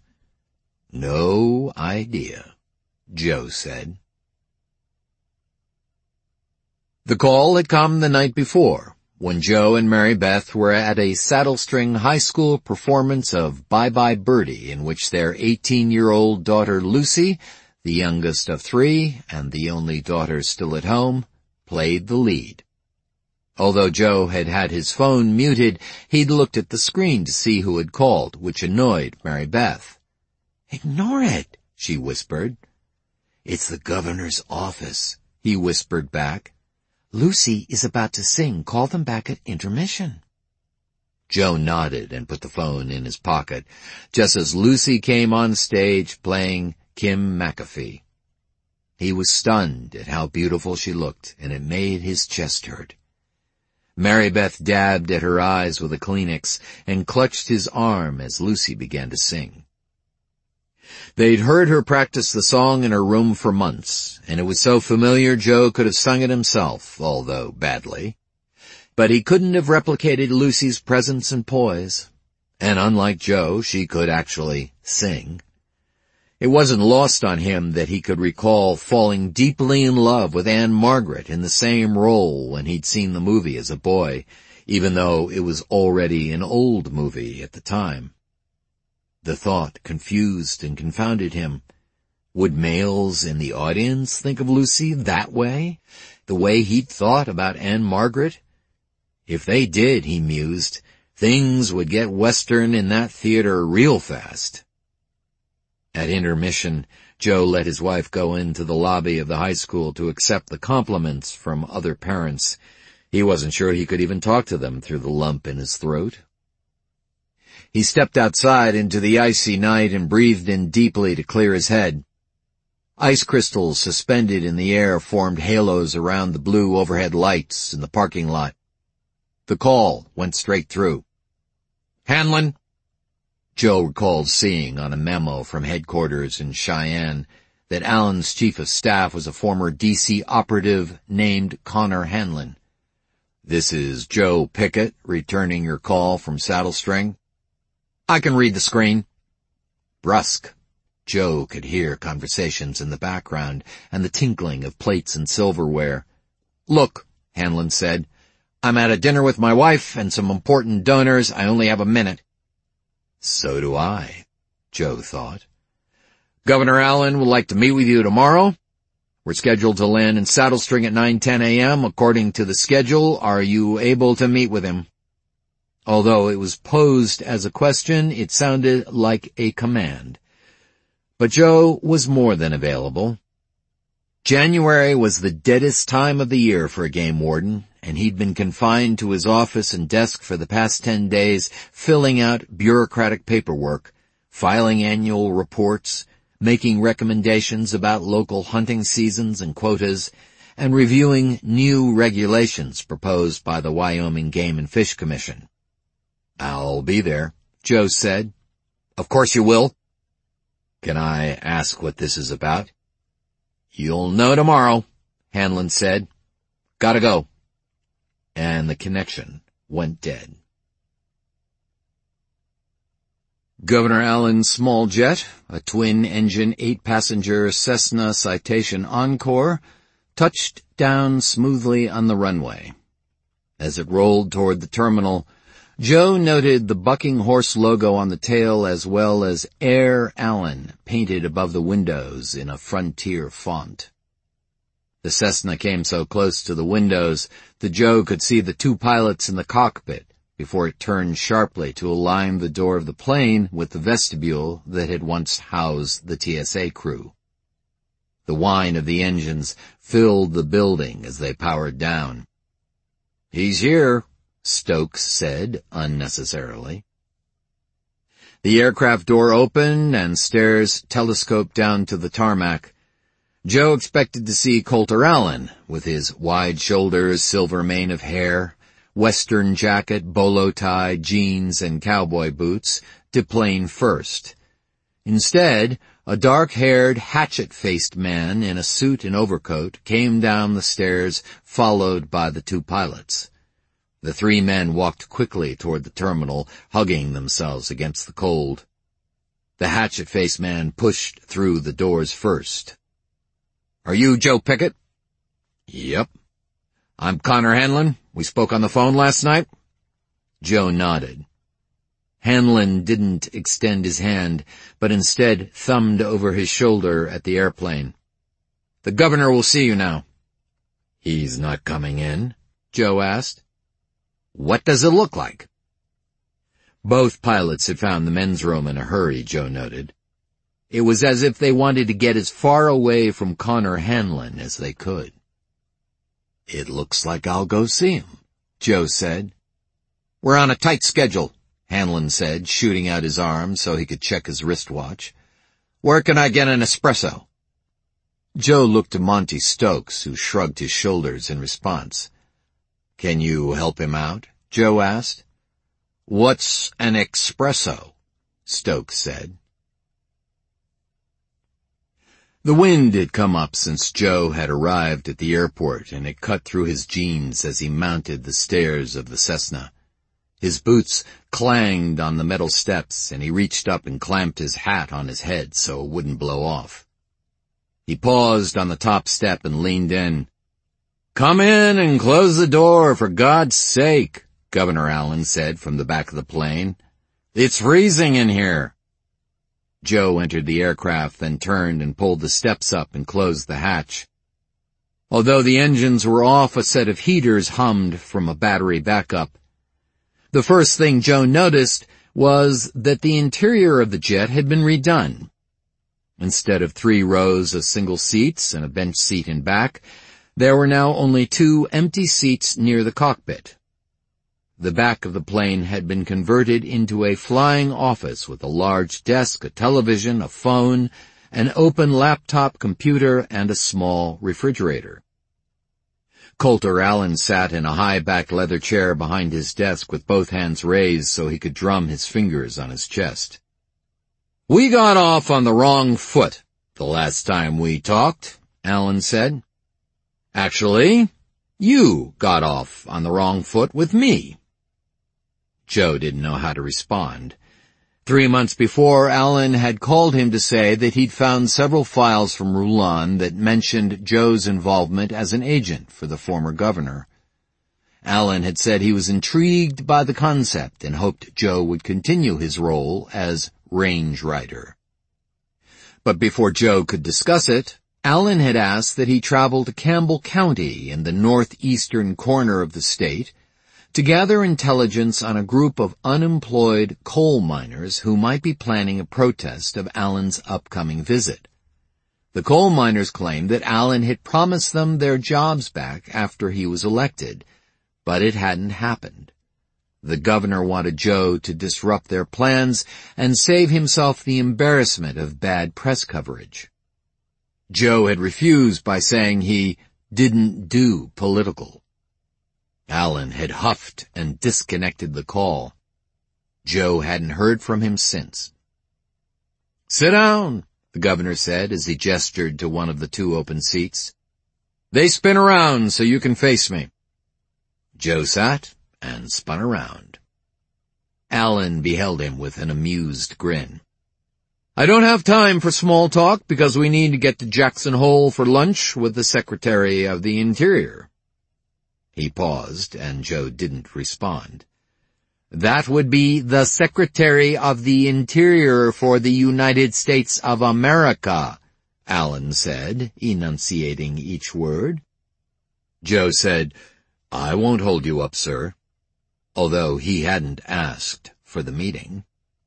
"No idea," Joe said. The call had come the night before, when Joe and Mary Beth were at a Saddlestring High School performance of Bye Bye Birdie, in which their eighteen-year-old daughter Lucy, the youngest of three and the only daughter still at home, played the lead. Although Joe had had his phone muted, he'd looked at the screen to see who had called, which annoyed Mary Beth. "Ignore it," she whispered. "It's the governor's office," he whispered back. "Lucy is about to sing. Call them back at intermission." Joe nodded and put the phone in his pocket, just as Lucy came on stage playing Kim McAfee. He was stunned at how beautiful she looked, and it made his chest hurt. Mary Beth dabbed at her eyes with a Kleenex and clutched his arm as Lucy began to sing. They'd heard her practice the song in her room for months, and it was so familiar Joe could have sung it himself, although badly. But he couldn't have replicated Lucy's presence and poise, and unlike Joe, she could actually sing. It wasn't lost on him that he could recall falling deeply in love with Anne Margaret in the same role when he'd seen the movie as a boy, even though it was already an old movie at the time. The thought confused and confounded him. Would males in the audience think of Lucy that way? The way he'd thought about Anne Margaret? If they did, he mused, things would get Western in that theater real fast. At intermission, Joe let his wife go into the lobby of the high school to accept the compliments from other parents. He wasn't sure he could even talk to them through the lump in his throat. He stepped outside into the icy night and breathed in deeply to clear his head. Ice crystals suspended in the air formed halos around the blue overhead lights in the parking lot. The call went straight through. "Hanlon," Joe recalled seeing on a memo from headquarters in Cheyenne that Allen's chief of staff was a former D C operative named Connor Hanlon. "This is Joe Pickett returning your call from Saddle String." "I can read the screen." Brusque, Joe could hear conversations in the background and the tinkling of plates and silverware. "Look," Hanlon said, "I'm at a dinner with my wife and some important donors. I only have a minute." So do I, Joe thought. "Governor Allen would like to meet with you tomorrow. We're scheduled to land in Saddle String at nine ten a.m. according to the schedule. Are you able to meet with him?" Although it was posed as a question, it sounded like a command. But Joe was more than available. January was the deadest time of the year for a game warden, and he'd been confined to his office and desk for the past ten days, filling out bureaucratic paperwork, filing annual reports, making recommendations about local hunting seasons and quotas, and reviewing new regulations proposed by the Wyoming Game and Fish Commission. "I'll be there," Joe said. "Of course you will." "Can I ask what this is about?" "You'll know tomorrow," Hanlon said. "Gotta go." And the connection went dead. Governor Allen's small jet, a twin-engine, eight-passenger Cessna Citation Encore, touched down smoothly on the runway. As it rolled toward the terminal, Joe noted the bucking horse logo on the tail as well as Air Allen painted above the windows in a frontier font. The Cessna came so close to the windows that Joe could see the two pilots in the cockpit before it turned sharply to align the door of the plane with the vestibule that had once housed the T S A crew. The whine of the engines filled the building as they powered down. "He's here," Stokes said unnecessarily. The aircraft door opened and stairs telescoped down to the tarmac. Joe expected to see Colter Allen, with his wide shoulders, silver mane of hair, western jacket, bolo tie, jeans, and cowboy boots, deplane first. Instead, a dark-haired, hatchet-faced man in a suit and overcoat came down the stairs, followed by the two pilots. The three men walked quickly toward the terminal, hugging themselves against the cold. The hatchet-faced man pushed through the doors first. "Are you Joe Pickett?" "Yep." "I'm Connor Hanlon. We spoke on the phone last night?" Joe nodded. Hanlon didn't extend his hand, but instead thumbed over his shoulder at the airplane. "The governor will see you now." "He's not coming in?" Joe asked. "What does it look like?" Both pilots had found the men's room in a hurry, Joe noted. It was as if they wanted to get as far away from Connor Hanlon as they could. "It looks like I'll go see him," Joe said. "We're on a tight schedule," Hanlon said, shooting out his arm so he could check his wristwatch. "Where can I get an espresso?" Joe looked to Monty Stokes, who shrugged his shoulders in response. "Can you help him out?" Joe asked. "What's an espresso?" Stokes said. The wind had come up since Joe had arrived at the airport, and it cut through his jeans as he mounted the stairs of the Cessna. His boots clanged on the metal steps, and he reached up and clamped his hat on his head so it wouldn't blow off. He paused on the top step and leaned in. "Come in and close the door, for God's sake," Governor Allen said from the back of the plane. "It's freezing in here." Joe entered the aircraft, then turned and pulled the steps up and closed the hatch. Although the engines were off, a set of heaters hummed from a battery backup. The first thing Joe noticed was that the interior of the jet had been redone. Instead of three rows of single seats and a bench seat in back, there were now only two empty seats near the cockpit. The back of the plane had been converted into a flying office with a large desk, a television, a phone, an open laptop computer, and a small refrigerator. Colter Allen sat in a high-backed leather chair behind his desk with both hands raised so he could drum his fingers on his chest. "We got off on the wrong foot the last time we talked," Allen said. "Actually, you got off on the wrong foot with me." Joe didn't know how to respond. Three months before, Allen had called him to say that he'd found several files from Rulon that mentioned Joe's involvement as an agent for the former governor. Allen had said he was intrigued by the concept and hoped Joe would continue his role as range rider. But before Joe could discuss it, Allen had asked that he travel to Campbell County in the northeastern corner of the state to gather intelligence on a group of unemployed coal miners who might be planning a protest of Allen's upcoming visit. The coal miners claimed that Allen had promised them their jobs back after he was elected, but it hadn't happened. The governor wanted Joe to disrupt their plans and save himself the embarrassment of bad press coverage. Joe had refused by saying he didn't do political. Allen had huffed and disconnected the call. Joe hadn't heard from him since. "Sit down," the governor said as he gestured to one of the two open seats. "They spin around so you can face me." Joe sat and spun around. Allen beheld him with an amused grin. "I don't have time for small talk because we need to get to Jackson Hole for lunch with the Secretary of the Interior." He paused, and Joe didn't respond. "That would be the Secretary of the Interior for the United States of America," Allen said, enunciating each word. Joe said, "I won't hold you up, sir," although he hadn't asked for the meeting.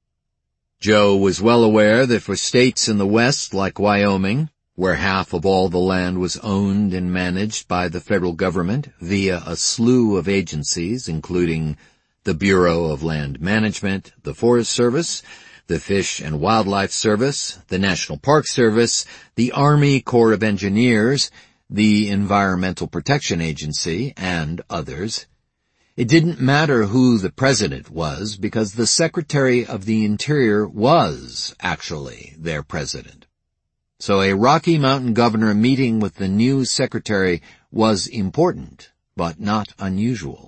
Joe was well aware that for states in the West like Wyoming, where half of all the land was owned and managed by the federal government via a slew of agencies, including the Bureau of Land Management, the Forest Service, the Fish and Wildlife Service, the National Park Service, the Army Corps of Engineers, the Environmental Protection Agency, and others. It didn't matter who the president was because the Secretary of the Interior was actually their president. So a Rocky Mountain governor meeting with the new secretary was important, but not unusual.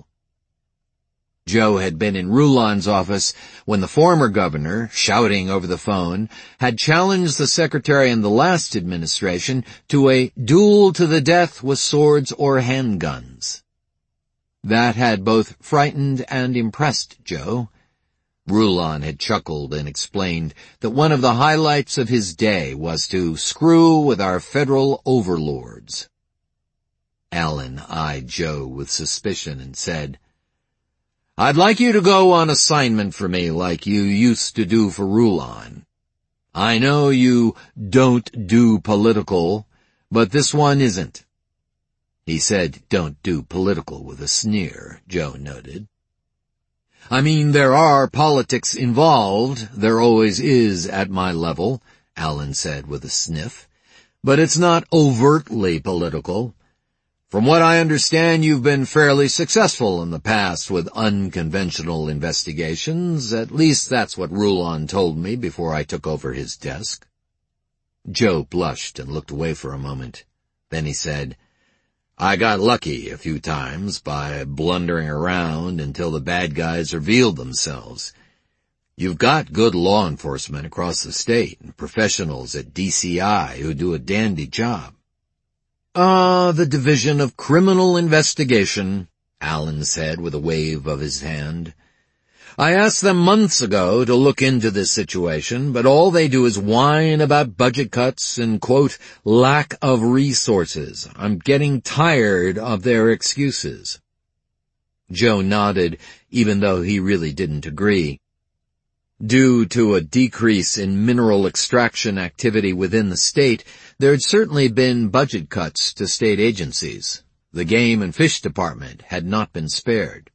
Joe had been in Rulon's office when the former governor, shouting over the phone, had challenged the secretary in the last administration to a duel to the death with swords or handguns. That had both frightened and impressed Joe. Rulon had chuckled and explained that one of the highlights of his day was to screw with our federal overlords. Allen eyed Joe with suspicion and said, "I'd like you to go on assignment for me like you used to do for Rulon. I know you don't do political, but this one isn't." He said "don't do political" with a sneer, Joe noted. "I mean, there are politics involved, there always is at my level," Allen said with a sniff, "but it's not overtly political. From what I understand, you've been fairly successful in the past with unconventional investigations. At least that's what Rulon told me before I took over his desk." Joe blushed and looked away for a moment. Then he said, "I got lucky a few times by blundering around until the bad guys revealed themselves. You've got good law enforcement across the state and professionals at D C I who do a dandy job." "Ah, the Division of Criminal Investigation," Allen said with a wave of his hand. I asked them months ago to look into this situation, but all they do is whine about budget cuts and, quote, lack of resources. I'm getting tired of their excuses. Joe nodded, even though he really didn't agree. Due to a decrease in mineral extraction activity within the state, there had certainly been budget cuts to state agencies. The Game and Fish Department had not been spared.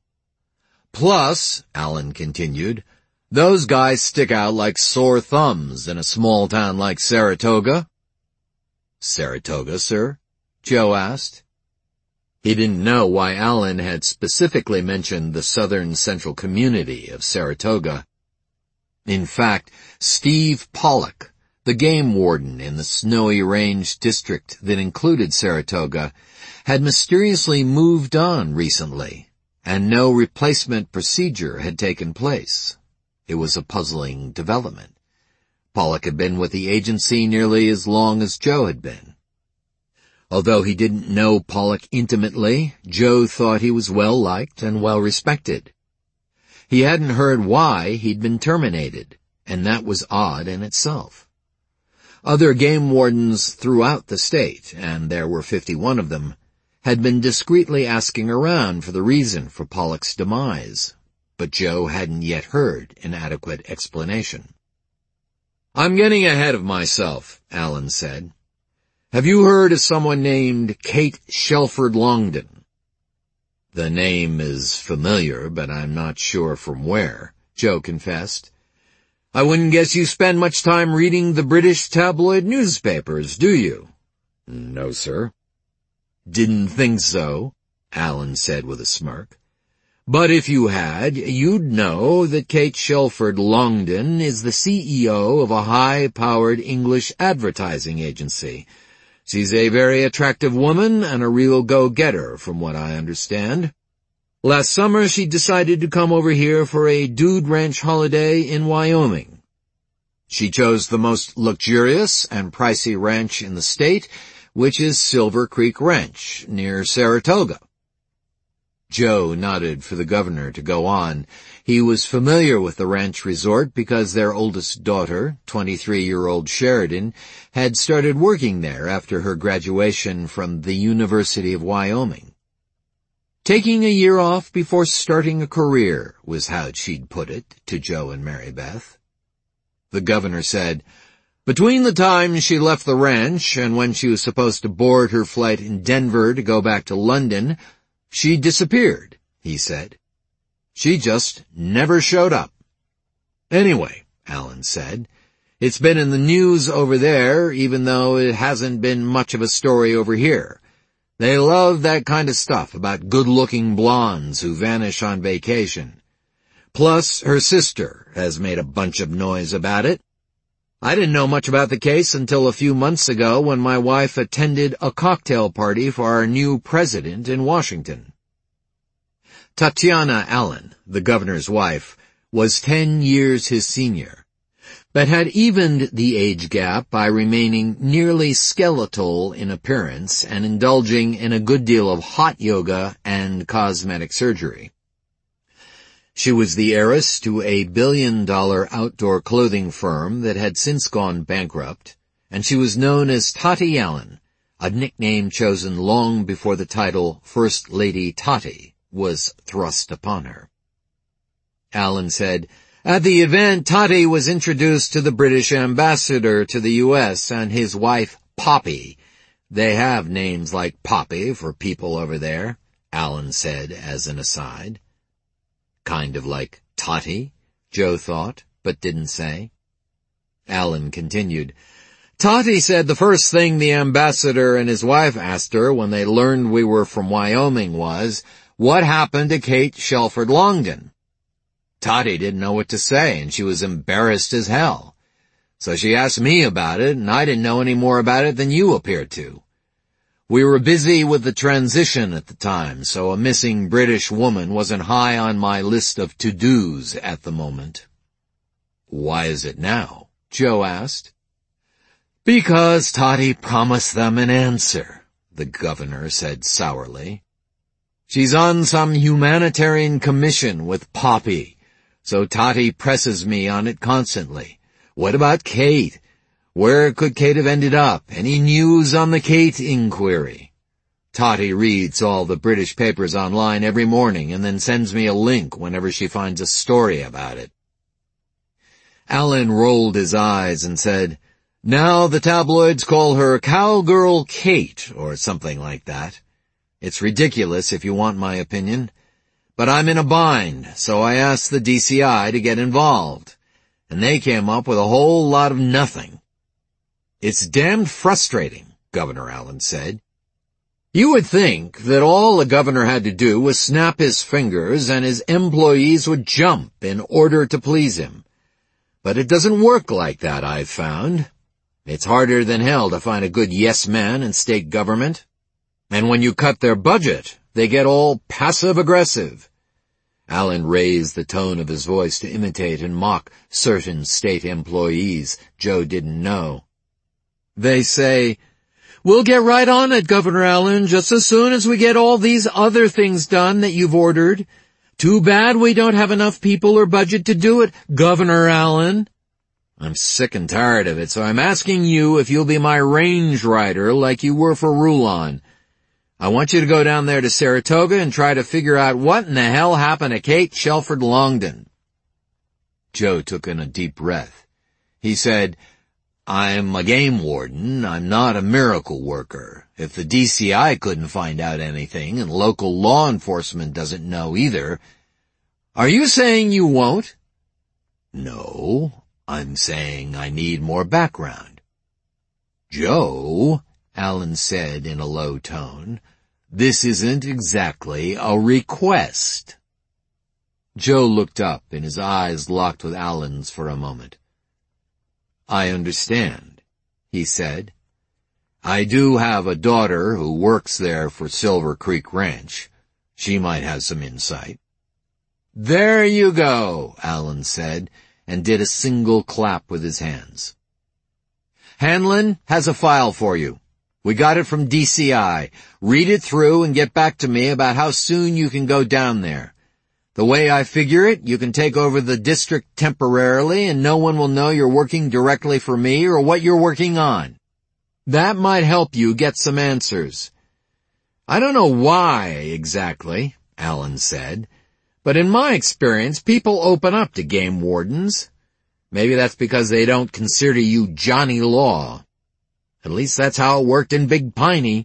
Plus, Allen continued, those guys stick out like sore thumbs in a small town like Saratoga. Saratoga, sir? Joe asked. He didn't know why Allen had specifically mentioned the southern central community of Saratoga. In fact, Steve Pollock, the game warden in the Snowy Range district that included Saratoga, had mysteriously moved on recently, and no replacement procedure had taken place. It was a puzzling development. Pollock had been with the agency nearly as long as Joe had been. Although he didn't know Pollock intimately, Joe thought he was well-liked and well-respected. He hadn't heard why he'd been terminated, and that was odd in itself. Other game wardens throughout the state, and there were fifty-one of them, had been discreetly asking around for the reason for Pollock's demise, but Joe hadn't yet heard an adequate explanation. I'm getting ahead of myself, Allen said. Have you heard of someone named Kate Shelford Longden? The name is familiar, but I'm not sure from where, Joe confessed. I wouldn't guess you spend much time reading the British tabloid newspapers, do you? No, sir. Didn't think so, Allen said with a smirk. But if you had, you'd know that Kate Shelford Longden is the C E O of a high-powered English advertising agency. She's a very attractive woman and a real go-getter, from what I understand. Last summer she decided to come over here for a dude ranch holiday in Wyoming. She chose the most luxurious and pricey ranch in the state, which is Silver Creek Ranch, near Saratoga. Joe nodded for the governor to go on. He was familiar with the ranch resort because their oldest daughter, twenty-three-year-old Sheridan, had started working there after her graduation from the University of Wyoming. Taking a year off before starting a career was how she'd put it to Joe and Mary Beth. The governor said, between the time she left the ranch and when she was supposed to board her flight in Denver to go back to London, she disappeared, he said. She just never showed up. Anyway, Allen said, it's been in the news over there, even though it hasn't been much of a story over here. They love that kind of stuff about good-looking blondes who vanish on vacation. Plus, her sister has made a bunch of noise about it. I didn't know much about the case until a few months ago when my wife attended a cocktail party for our new president in Washington. Tatiana Allen, the governor's wife, was ten years his senior, but had evened the age gap by remaining nearly skeletal in appearance and indulging in a good deal of hot yoga and cosmetic surgery. She was the heiress to a billion-dollar outdoor clothing firm that had since gone bankrupt, and she was known as Tati Allen, a nickname chosen long before the title First Lady Tati was thrust upon her. Allen said, at the event, Tati was introduced to the British ambassador to the U S and his wife, Poppy. They have names like Poppy for people over there, Allen said as an aside. Kind of like Tati, Joe thought, but didn't say. Allen continued, Tati said the first thing the ambassador and his wife asked her when they learned we were from Wyoming was, what happened to Kate Shelford Longden? Tati didn't know what to say, and she was embarrassed as hell. So she asked me about it, and I didn't know any more about it than you appear to. We were busy with the transition at the time, so a missing British woman wasn't high on my list of to-dos at the moment. Why is it now? Joe asked. Because Tati promised them an answer, the governor said sourly. She's on some humanitarian commission with Poppy, so Tati presses me on it constantly. What about Kate? Where could Kate have ended up? Any news on the Kate inquiry? Tati reads all the British papers online every morning and then sends me a link whenever she finds a story about it. Alan rolled his eyes and said, Now the tabloids call her Cowgirl Kate or something like that. It's ridiculous if you want my opinion. But I'm in a bind, so I asked the D C I to get involved. And they came up with a whole lot of nothing. It's damned frustrating, Governor Allen said. You would think that all the governor had to do was snap his fingers and his employees would jump in order to please him. But it doesn't work like that, I've found. It's harder than hell to find a good yes man in state government. And when you cut their budget, they get all passive-aggressive. Allen raised the tone of his voice to imitate and mock certain state employees Joe didn't know. They say, We'll get right on it, Governor Allen, just as soon as we get all these other things done that you've ordered. Too bad we don't have enough people or budget to do it, Governor Allen. I'm sick and tired of it, so I'm asking you if you'll be my range rider like you were for Rulon. I want you to go down there to Saratoga and try to figure out what in the hell happened to Kate Shelford Longden. Joe took in a deep breath. He said, I'm a game warden. I'm not a miracle worker. If the D C I couldn't find out anything and local law enforcement doesn't know either, are you saying you won't? No, I'm saying I need more background. Joe, Allen said in a low tone, this isn't exactly a request. Joe looked up and his eyes locked with Allen's for a moment. I understand, he said. I do have a daughter who works there for Silver Creek Ranch. She might have some insight. There you go, Allen said, and did a single clap with his hands. Hanlon has a file for you. We got it from D C I. Read it through and get back to me about how soon you can go down there. The way I figure it, you can take over the district temporarily and no one will know you're working directly for me or what you're working on. That might help you get some answers. I don't know why exactly, Allen said, but in my experience, people open up to game wardens. Maybe that's because they don't consider you Johnny Law. At least that's how it worked in Big Piney.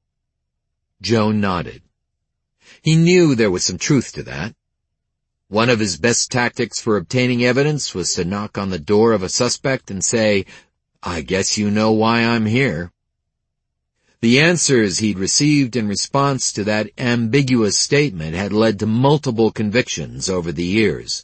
Joe nodded. He knew there was some truth to that. One of his best tactics for obtaining evidence was to knock on the door of a suspect and say, I guess you know why I'm here. The answers he'd received in response to that ambiguous statement had led to multiple convictions over the years.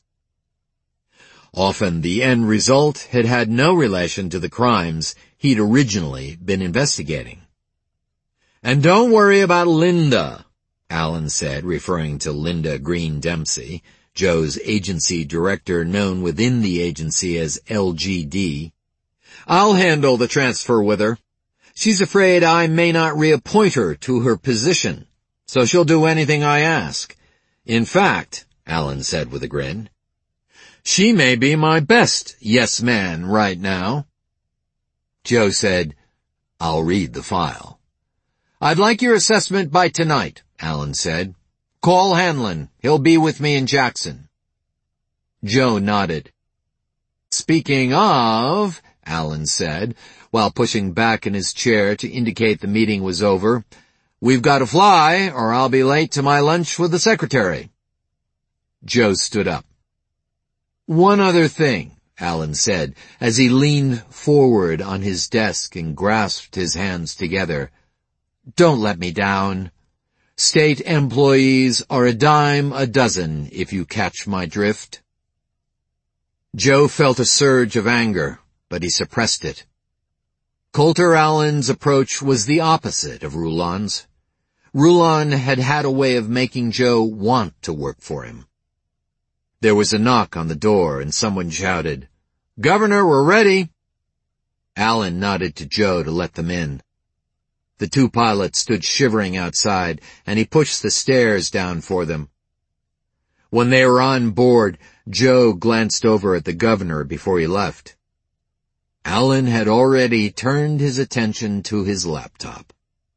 Often the end result had had no relation to the crimes he'd originally been investigating. And don't worry about Linda, Allen said, referring to Linda Green Dempsey, Joe's agency director known within the agency as L G D. I'll handle the transfer with her. She's afraid I may not reappoint her to her position, so she'll do anything I ask. In fact, Allen said with a grin, she may be my best yes man right now. Joe said, I'll read the file. I'd like your assessment by tonight, Allen said. Call Hanlon. He'll be with me in Jackson. Joe nodded. Speaking of, Allen said, while pushing back in his chair to indicate the meeting was over, we've got to fly or I'll be late to my lunch with the secretary. Joe stood up. One other thing, Allen said, as he leaned forward on his desk and grasped his hands together. Don't let me down. State employees are a dime a dozen, if you catch my drift. Joe felt a surge of anger, but he suppressed it. Coulter Allen's approach was the opposite of Rulon's. Rulon had had a way of making Joe want to work for him. There was a knock on the door and someone shouted, Governor, we're ready. Allen nodded to Joe to let them in. The two pilots stood shivering outside, and he pushed the stairs down for them. When they were on board, Joe glanced over at the governor before he left. Alan had already turned his attention to his laptop.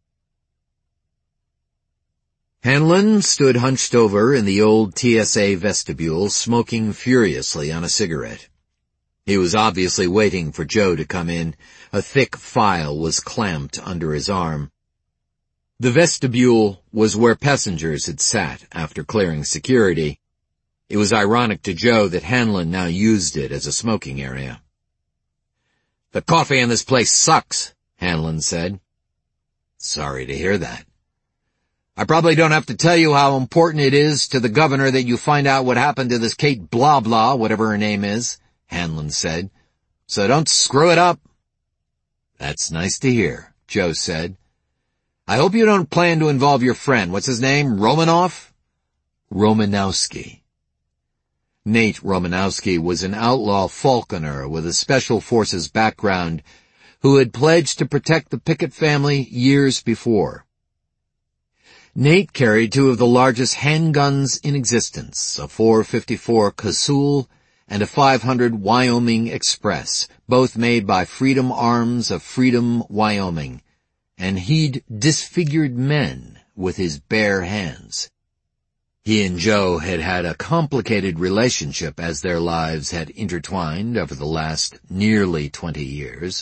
Hanlon stood hunched over in the old T S A vestibule, smoking furiously on a cigarette. He was obviously waiting for Joe to come in. A thick file was clamped under his arm. The vestibule was where passengers had sat after clearing security. It was ironic to Joe that Hanlon now used it as a smoking area. "The coffee in this place sucks," Hanlon said. "Sorry to hear that." "I probably don't have to tell you how important it is to the governor that you find out what happened to this Kate Blah Blah, whatever her name is," Hanlon said. "So don't screw it up." "That's nice to hear," Joe said. "I hope you don't plan to involve your friend. What's his name? Romanoff?" "Romanowski." Nate Romanowski was an outlaw falconer with a special forces background who had pledged to protect the Pickett family years before. Nate carried two of the largest handguns in existence, a four fifty-four Casull and a five hundred Wyoming Express, both made by Freedom Arms of Freedom, Wyoming, and he'd disfigured men with his bare hands. He and Joe had had a complicated relationship as their lives had intertwined over the last nearly twenty years.